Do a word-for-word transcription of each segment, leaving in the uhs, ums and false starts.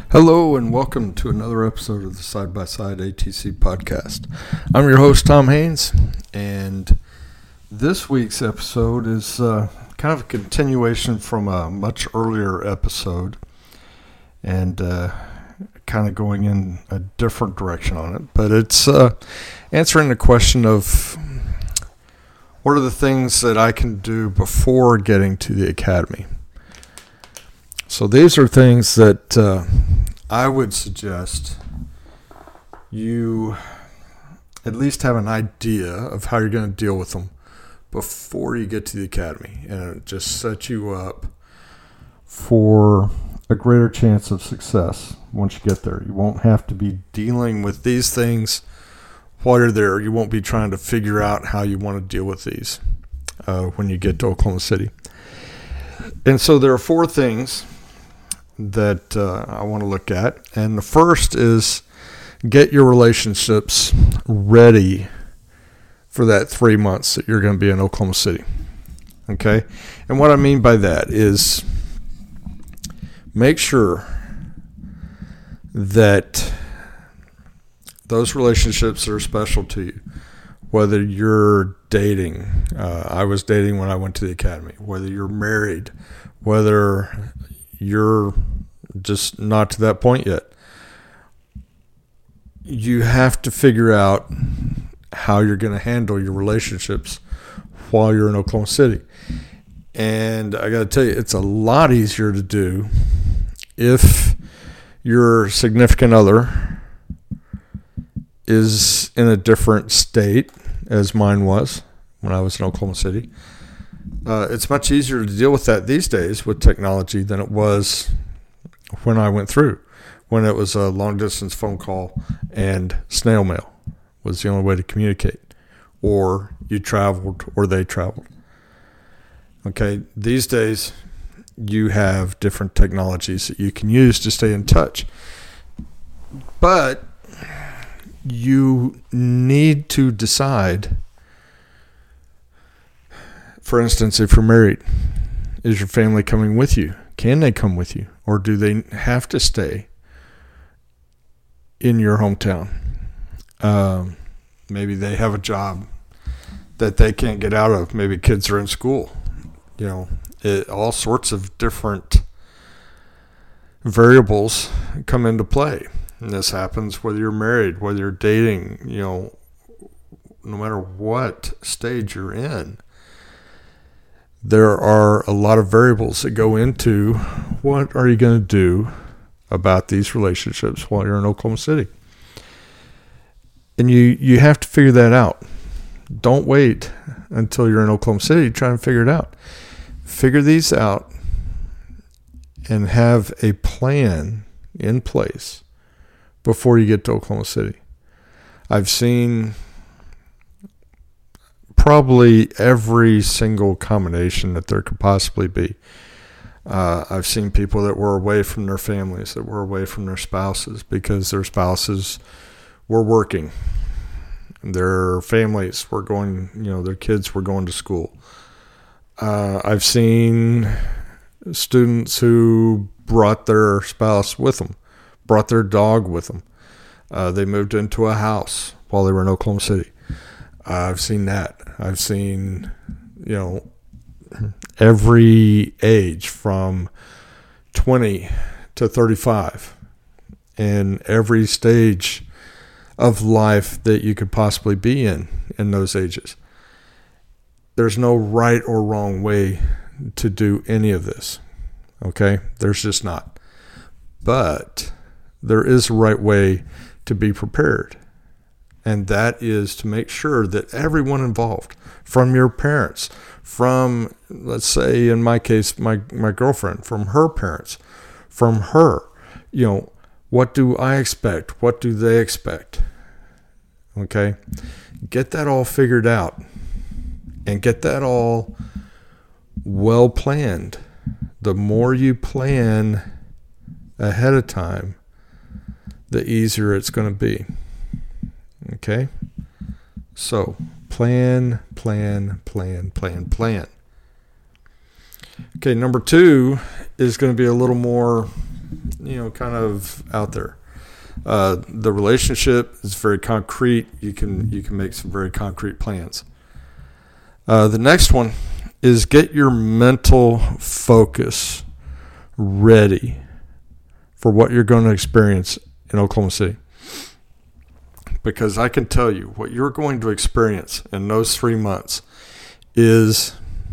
Hello and welcome to another episode of the Side by Side A T C podcast. I'm your host, Tom Haynes, and this week's episode is uh, kind of a continuation from a much earlier episode and uh, kind of going in a different direction on it. But it's uh, answering the question of what are the things that I can do before getting to the academy. So these are things that uh, I would suggest you at least have an idea of how you're going to deal with them before you get to the academy. And it just sets you up for a greater chance of success once you get there. You won't have to be dealing with these things while you're there. You won't be trying to figure out how you want to deal with these uh, when you get to Oklahoma City. And so there are four things that uh, I want to look at. And the first is get your relationships ready for that three months that you're going to be in Oklahoma City. Okay? And what I mean by that is make sure that those relationships are special to you. Whether you're dating, uh, I was dating when I went to the academy, whether you're married, whether you're just not to that point yet. You have to figure out how you're going to handle your relationships while you're in Oklahoma City. And I got to tell you, it's a lot easier to do if your significant other is in a different state, as mine was when I was in Oklahoma City. Uh, it's much easier to deal with that these days with technology than it was when I went through, when it was a long-distance phone call and snail mail was the only way to communicate, or you traveled or they traveled. Okay, these days you have different technologies that you can use to stay in touch. But you need to decide. For instance, if you're married, is your family coming with you? Can they come with you? Or do they have to stay in your hometown? Um, maybe they have a job that they can't get out of. Maybe kids are in school. You know, it, all sorts of different variables come into play. And this happens whether you're married, whether you're dating, you know, no matter what stage you're in. There are a lot of variables that go into what are you going to do about these relationships while you're in Oklahoma City. And you, you have to figure that out. Don't wait until you're in Oklahoma City trying to figure it out. Figure these out and have a plan in place before you get to Oklahoma City. I've seen probably every single combination that there could possibly be. Uh, I've seen people that were away from their families, that were away from their spouses because their spouses were working. Their families were going, you know, their kids were going to school. Uh, I've seen students who brought their spouse with them, brought their dog with them. Uh, they moved into a house while they were in Oklahoma City. Uh, I've seen that. I've seen, you know, every age from twenty to thirty-five, and every stage of life that you could possibly be in in those ages. There's no right or wrong way to do any of this, okay? There's just not. But there is a right way to be prepared. And that is to make sure that everyone involved, from your parents, from, let's say in my case, my, my girlfriend, from her parents, from her, you know, what do I expect? What do they expect? Okay? Get that all figured out and get that all well planned. The more you plan ahead of time, the easier it's going to be. Okay? So, plan, plan, plan, plan, plan. Okay, number two is going to be a little more, you you know, kind of out there. Uh, the relationship is very concrete. You can you can make some very concrete plans. Uh, the next one is get your mental focus ready for what you're going to experience in Oklahoma City. Because I can tell you what you're going to experience in those three months is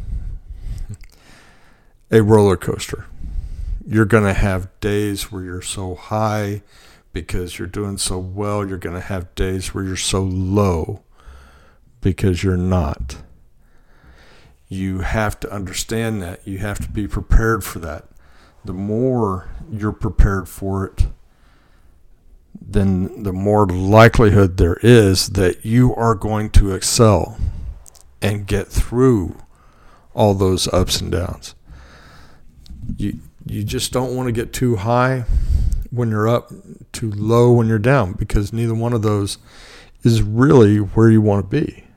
a roller coaster. You're going to have days where you're so high because you're doing so well. You're going to have days where you're so low because you're not. You have to understand that. You have to be prepared for that. The more you're prepared for it, then the more likelihood there is that you are going to excel and get through all those ups and downs. You you just don't want to get too high when you're up, too low when you're down, because neither one of those is really where you want to be.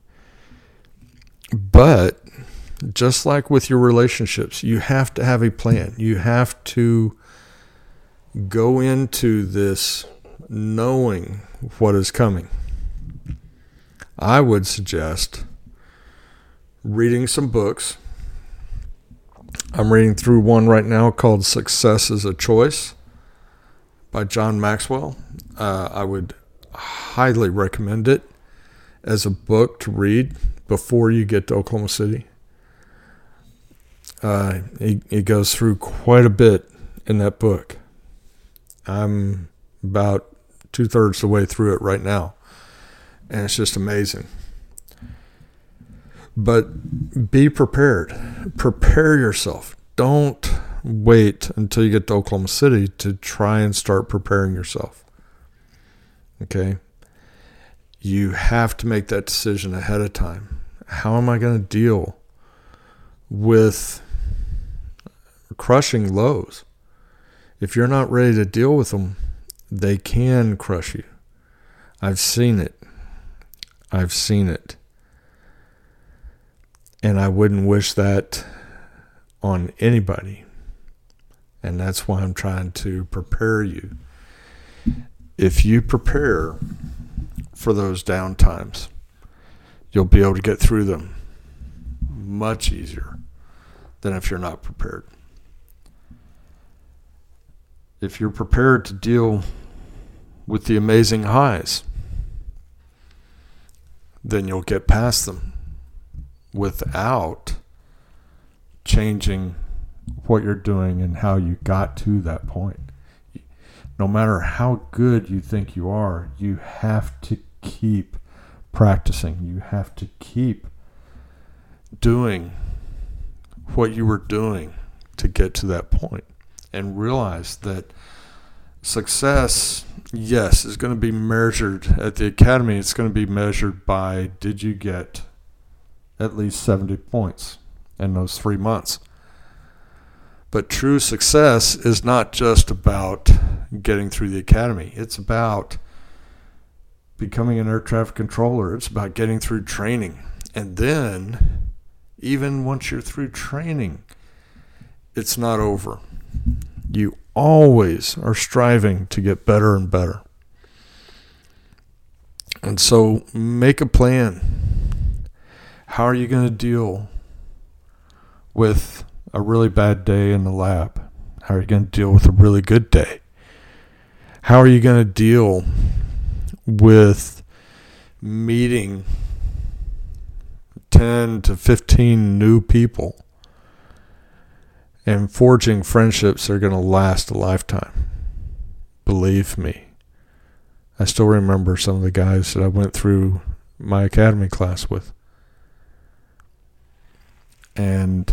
But just like with your relationships, you have to have a plan. You have to go into this knowing what is coming. I would suggest reading some books. I'm reading through one right now called Success is a Choice by John Maxwell. Uh, I would highly recommend it as a book to read before you get to Oklahoma City. Uh, he, he goes through quite a bit in that book. I'm about two-thirds the way through it right now, and it's just amazing. But be prepared. Prepare yourself. Don't wait until you get to Oklahoma City to try and start preparing yourself. Okay? You have to make that decision ahead of time. How am I going to deal with crushing lows? If you're not ready to deal with them, they can crush you. I've seen it. I've seen it. And I wouldn't wish that on anybody. And that's why I'm trying to prepare you. If you prepare for those down times, you'll be able to get through them much easier than if you're not prepared. If you're prepared to deal with the amazing highs, then you'll get past them without changing what you're doing and how you got to that point. No matter how good you think you are, you have to keep practicing. You have to keep doing what you were doing to get to that point, and realize that success, yes, is going to be measured at the academy. It's going to be measured by, did you get at least seventy points in those three months? But true success is not just about getting through the academy. It's about becoming an air traffic controller. It's about getting through training. And then, even once you're through training, it's not over. You always are striving to get better and better. And so make a plan. How are you going to deal with a really bad day in the lab? How are you going to deal with a really good day? How are you going to deal with meeting ten to fifteen new people and forging friendships that are going to last a lifetime? Believe me, I still remember some of the guys that I went through my academy class with. And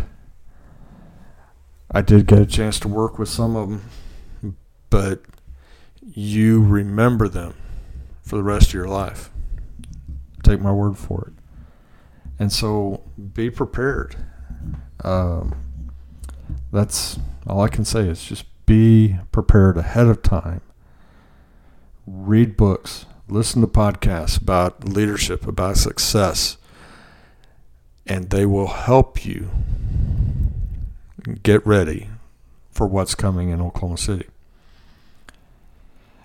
I did get a chance to work with some of them, but you remember them for the rest of your life. Take my word for it. And so be prepared. Um, that's all I can say is just be prepared ahead of time. Read books, listen to podcasts about leadership, about success, and they will help you get ready for what's coming in Oklahoma City.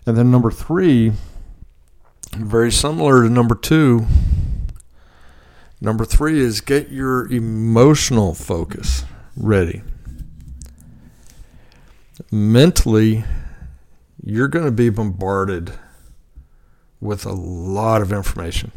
And then number three, very similar to number two, number three is get your emotional focus ready. Mentally, you're going to be bombarded with a lot of information.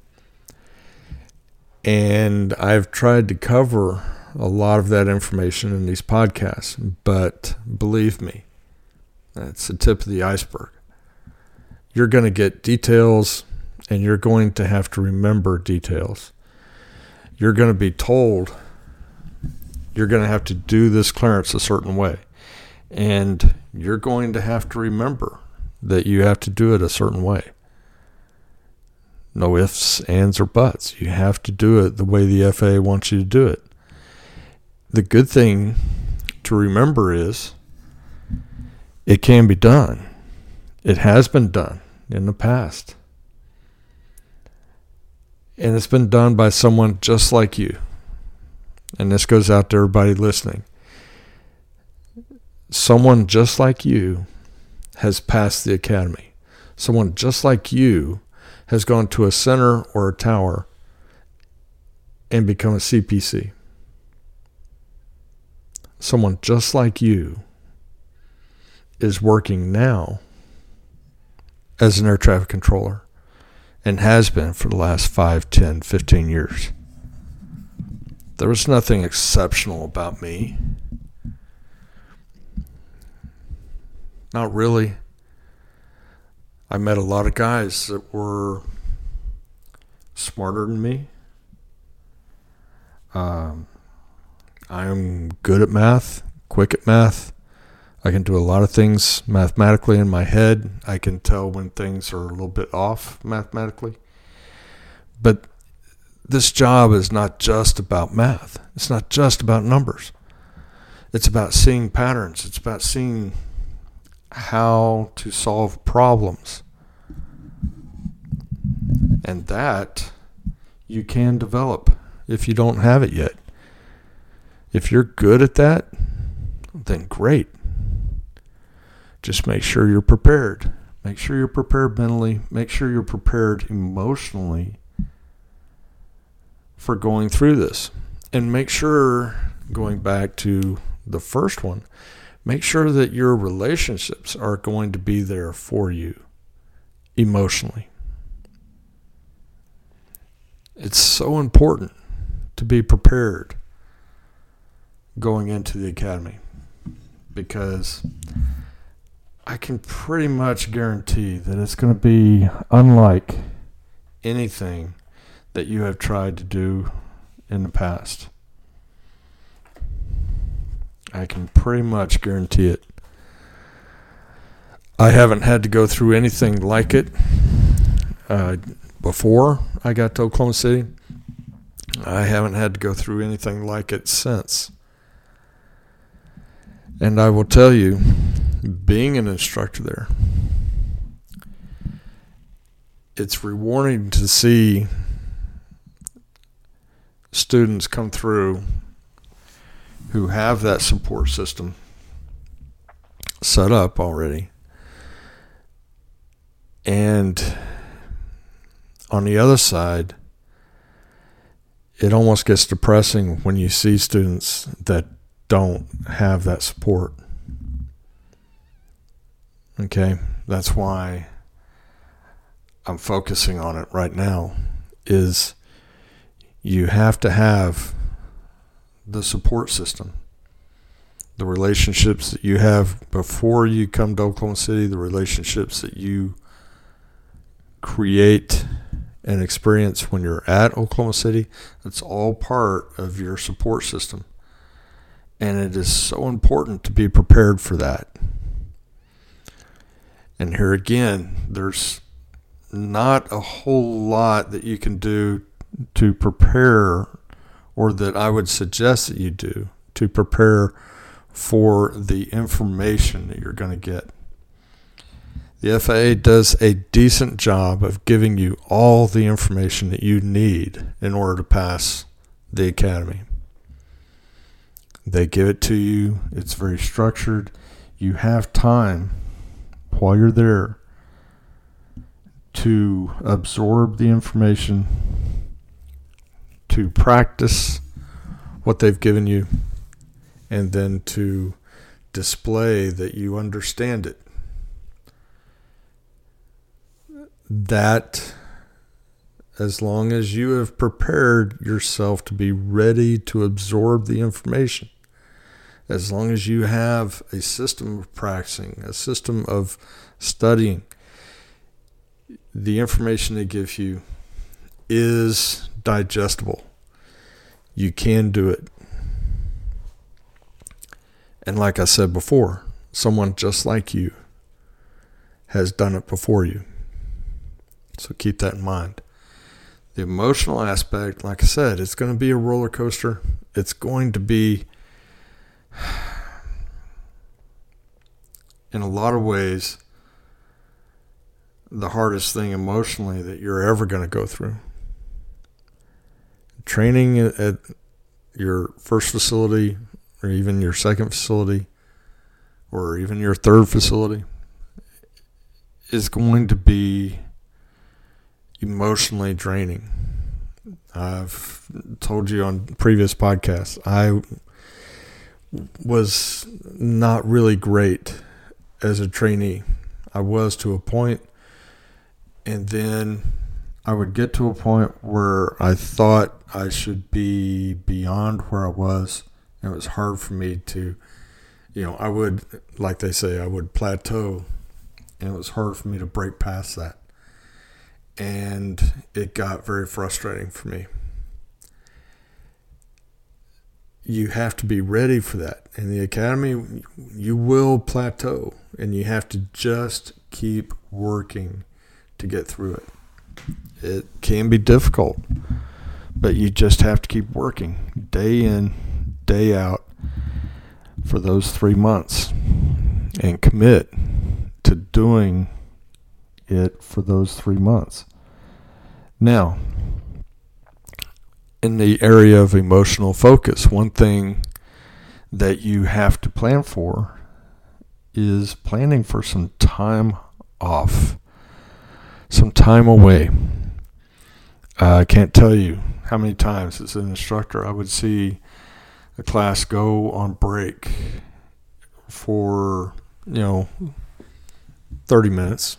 And I've tried to cover a lot of that information in these podcasts, but believe me, that's the tip of the iceberg. You're going to get details, and you're going to have to remember details. You're going to be told you're going to have to do this clearance a certain way, and you're going to have to remember that you have to do it a certain way. No ifs, ands, or buts. You have to do it the way the F A A wants you to do it. The good thing to remember is it can be done. It has been done in the past. And it's been done by someone just like you. And this goes out to everybody listening. Someone just like you has passed the academy. Someone just like you has gone to a center or a tower and become a C P C. Someone just like you is working now as an air traffic controller and has been for the last five, ten, fifteen years. There was nothing exceptional about me. Not really. I met a lot of guys that were smarter than me. Um, I'm good at math, quick at math. I can do a lot of things mathematically in my head. I can tell when things are a little bit off mathematically. But this job is not just about math. It's not just about numbers. It's about seeing patterns. It's about seeing how to solve problems. And that you can develop if you don't have it yet. If you're good at that, then great. Just make sure you're prepared. Make sure you're prepared mentally. Make sure you're prepared emotionally for going through this. And make sure, going back to the first one, make sure that your relationships are going to be there for you emotionally. It's so important to be prepared going into the academy, because I can pretty much guarantee that it's going to be unlike anything that you have tried to do in the past. I can pretty much guarantee it. I haven't had to go through anything like it uh, before I got to Oklahoma City. I haven't had to go through anything like it since. And I will tell you, being an instructor there, it's rewarding to see students come through who have that support system set up already. And on the other side, it almost gets depressing when you see students that don't have that support. Okay, that's why I'm focusing on it right now, is you have to have the support system. The relationships that you have before you come to Oklahoma City, the relationships that you create and experience when you're at Oklahoma City, that's all part of your support system. And it is so important to be prepared for that. And here again, there's not a whole lot that you can do to prepare, or that I would suggest that you do to prepare for the information that you're going to get. The F A A does a decent job of giving you all the information that you need in order to pass the academy. They give it to you. It's very structured. You have time while you're there to absorb the information, to practice what they've given you, and then to display that you understand it. That, as long as you have prepared yourself to be ready to absorb the information, as long as you have a system of practicing, a system of studying, the information they give you is digestible. You can do it. And like I said before, someone just like you has done it before you. So keep that in mind. The emotional aspect, like I said, it's going to be a roller coaster. It's going to be, in a lot of ways, the hardest thing emotionally that you're ever going to go through. Training at your first facility, or even your second facility, or even your third facility, is going to be emotionally draining. I've told you on previous podcasts, I was not really great as a trainee. I was to a point, and then I would get to a point where I thought I should be beyond where I was. It was hard for me to, you know, I would, like they say, I would plateau, and it was hard for me to break past that. And it got very frustrating for me. You have to be ready for that. In the academy, you will plateau, and you have to just keep working to get through it. It can be difficult, but you just have to keep working day in, day out for those three months and commit to doing it for those three months. Now, in the area of emotional focus, one thing that you have to plan for is planning for some time off, some time away. Uh, I can't tell you how many times as an instructor I would see a class go on break for, you know, thirty minutes.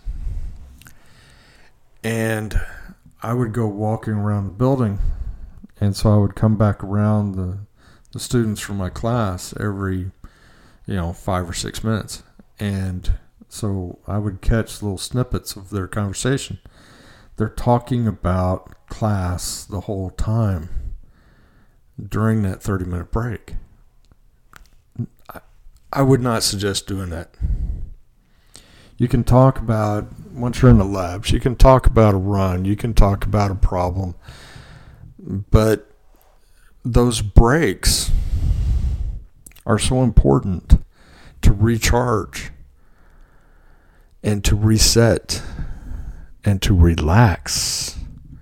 And I would go walking around the building, and so I would come back around the, the students from my class every, you know, five or six minutes. And so I would catch little snippets of their conversation. They're talking about class the whole time during that thirty-minute break. I, I would not suggest doing that. You can talk about, once you're in the labs, you can talk about a run, you can talk about a problem, but those breaks are so important to recharge and to reset and to relax.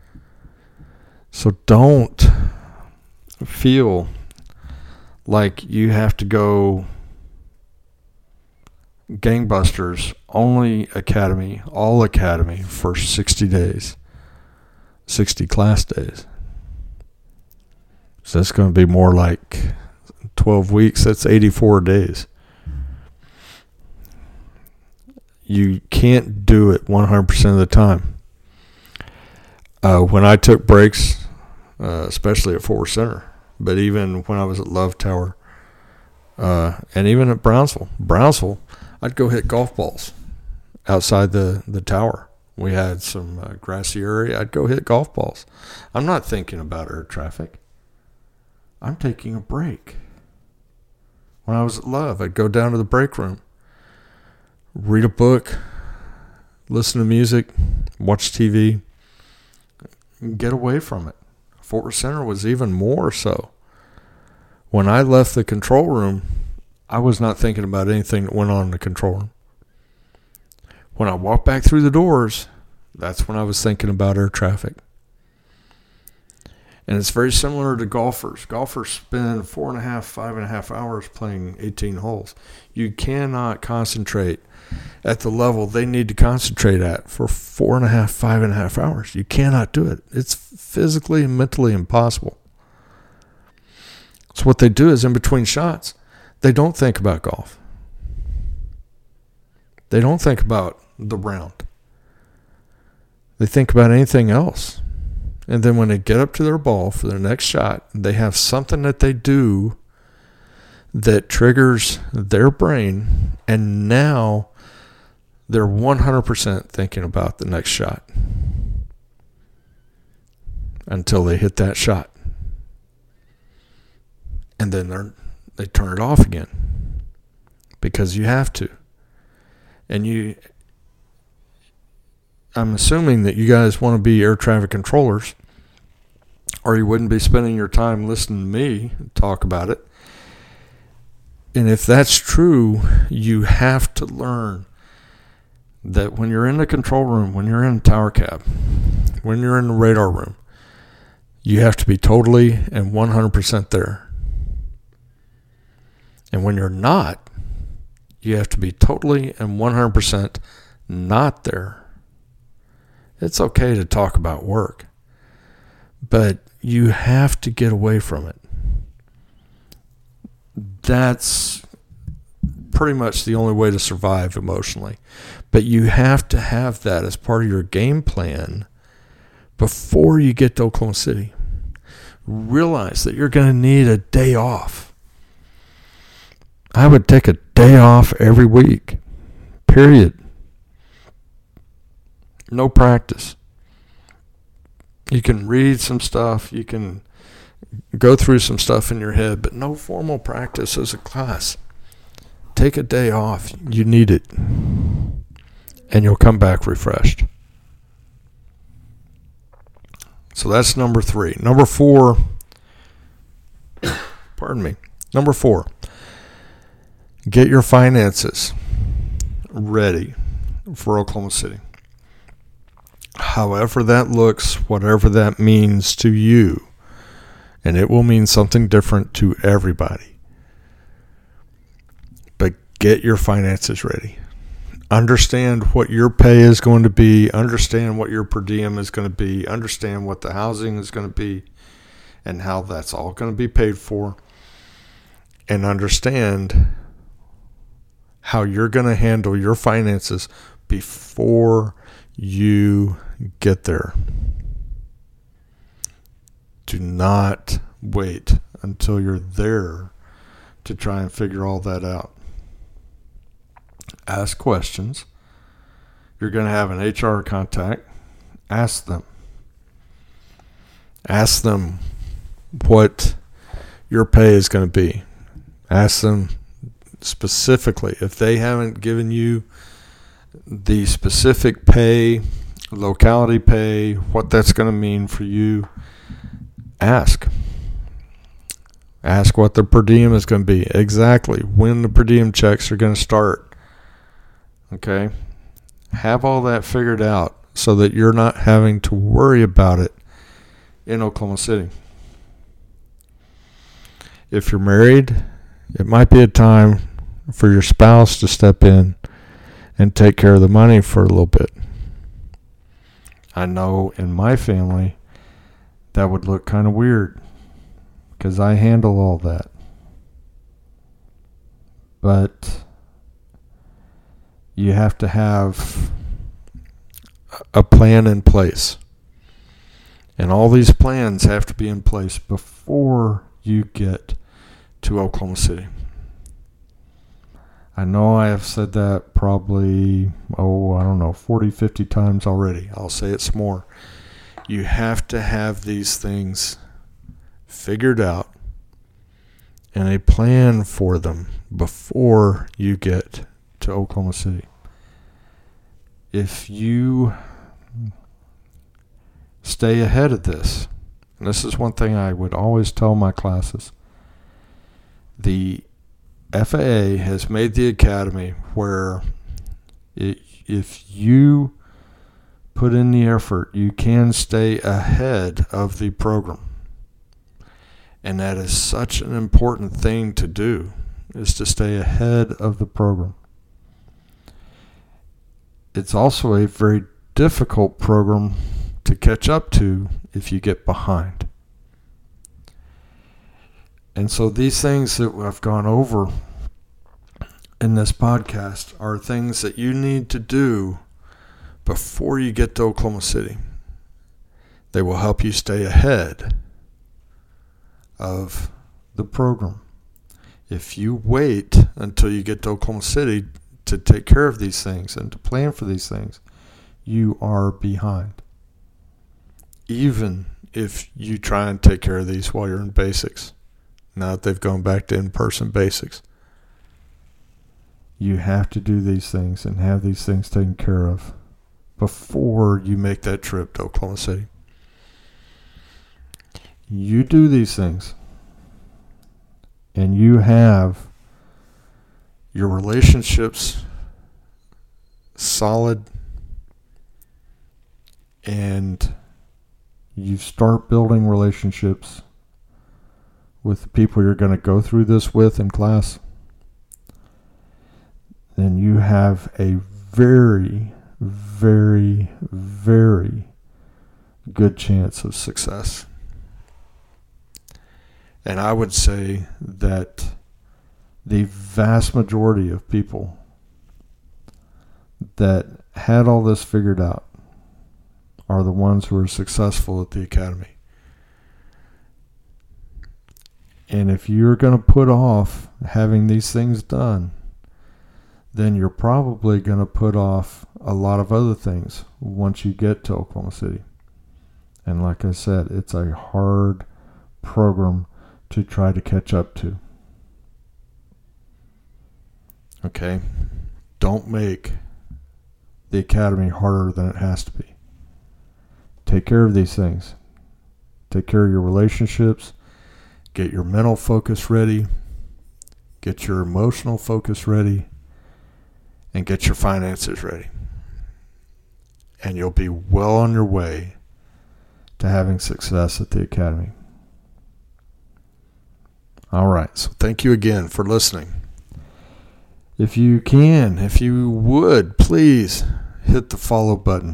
So don't feel like you have to go gangbusters, only academy, all academy for sixty days, sixty class days. So that's going to be more like twelve weeks. That's eighty-four days. You can't do it one hundred percent of the time. Uh, when I took breaks, uh, especially at Fort Worth Center, but even when I was at Love Tower, uh, and even at Brownsville, Brownsville, I'd go hit golf balls outside the, the tower. We had some uh, grassy area. I'd go hit golf balls. I'm not thinking about air traffic. I'm taking a break. When I was at Love, I'd go down to the break room, read a book, listen to music, watch T V, get away from it. Fort Worth Center was even more so. When I left the control room, I was not thinking about anything that went on in the control room. When I walked back through the doors, that's when I was thinking about air traffic. And it's very similar to golfers. Golfers spend four and a half, five and a half hours playing eighteen holes. You cannot concentrate at the level they need to concentrate at for four and a half, five and a half hours. You cannot do it. It's physically and mentally impossible. So what they do is in between shots, they don't think about golf. They don't think about the round. They think about anything else. And then when they get up to their ball for their next shot, they have something that they do that triggers their brain, and now they're one hundred percent thinking about the next shot until they hit that shot. And then they they turn it off again because you have to. And you, I'm assuming that you guys want to be air traffic controllers, or you wouldn't be spending your time listening to me talk about it. And if that's true, you have to learn that when you're in the control room, when you're in the tower cab, when you're in the radar room, you have to be totally and one hundred percent there. And when you're not, you have to be totally and one hundred percent not there. It's okay to talk about work, but you have to get away from it. That's pretty much the only way to survive emotionally. But you have to have that as part of your game plan before you get to Oklahoma City. Realize that you're going to need a day off. I would take a day off every week, period. No practice. You can read some stuff, you can go through some stuff in your head, but no formal practice as a class. Take a day off. You need it. And you'll come back refreshed. So that's number three. Number four, pardon me. Number four, get your finances ready for Oklahoma City. However that looks, whatever that means to you, and it will mean something different to everybody. But get your finances ready. Understand what your pay is going to be. Understand what your per diem is going to be. Understand what the housing is going to be and how that's all going to be paid for. And understand how you're going to handle your finances before you get there. Do not wait until you're there to try and figure all that out. Ask questions. You're going to have an H R contact. Ask them. Ask them what your pay is going to be. Ask them specifically. If they haven't given you the specific pay, locality pay, what that's going to mean for you, ask. Ask what the per diem is going to be. Exactly when the per diem checks are going to start. Okay? Have all that figured out so that you're not having to worry about it in Oklahoma City. If you're married, it might be a time for your spouse to step in and take care of the money for a little bit. I know in my family that would look kind of weird because I handle all that. But you have to have a plan in place. And all these plans have to be in place before you get to Oklahoma City. I know I have said that probably, oh, I don't know, forty, fifty times already. I'll say it some more. You have to have these things figured out and a plan for them before you get to Oklahoma City. If you stay ahead of this, and this is one thing I would always tell my classes, the F A A has made the academy where it, if you put in the effort, you can stay ahead of the program. And that is such an important thing to do, is to stay ahead of the program. It's also a very difficult program to catch up to if you get behind. And so these things that I've gone over in this podcast are things that you need to do before you get to Oklahoma City. They will help you stay ahead of the program. If you wait until you get to Oklahoma City to take care of these things and to plan for these things, you are behind. Even if you try and take care of these while you're in basics, now that they've gone back to in-person basics. You have to do these things and have these things taken care of before you make that trip to Oklahoma City. You do these things, and you have your relationships solid, and you start building relationships with the people you're going to go through this with in class, then you have a very, very, very good chance of success. And I would say that the vast majority of people that had all this figured out are the ones who are successful at the academy. And if you're going to put off having these things done, then you're probably going to put off a lot of other things once you get to Oklahoma City. And like I said, it's a hard program to try to catch up to. Okay? Don't make the academy harder than it has to be. Take care of these things. Take care of your relationships. Get your mental focus ready. Get your emotional focus ready. And get your finances ready. And you'll be well on your way to having success at the academy. All right. So thank you again for listening. If you can, if you would, please hit the follow button.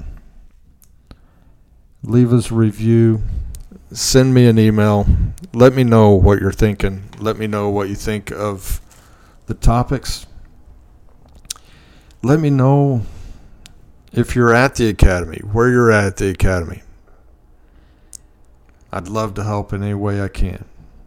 Leave us a review. Send me an email. Let me know what you're thinking. Let me know what you think of the topics. Let me know if you're at the academy, where you're at at the academy. I'd love to help in any way I can.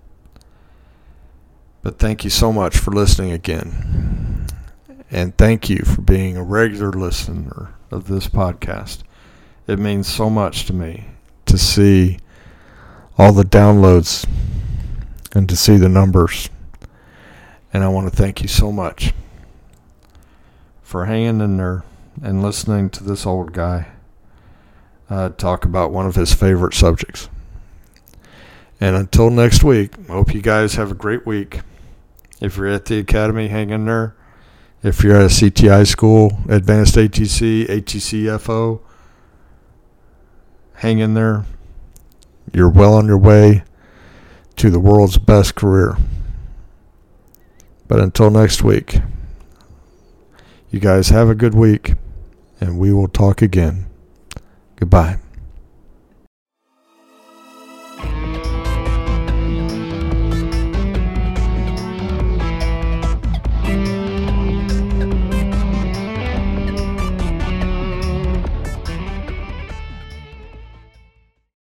But thank you so much for listening again. And thank you for being a regular listener of this podcast. It means so much to me to see all the downloads and to see the numbers. And I want to thank you so much for hanging in there and listening to this old guy uh, talk about one of his favorite subjects. And until next week, I hope you guys have a great week. If you're at the academy, hang in there. If you're at a C T I school, Advanced A T C, A T C F O, hang in there. You're well on your way to the world's best career. But until next week, you guys have a good week, and we will talk again. Goodbye.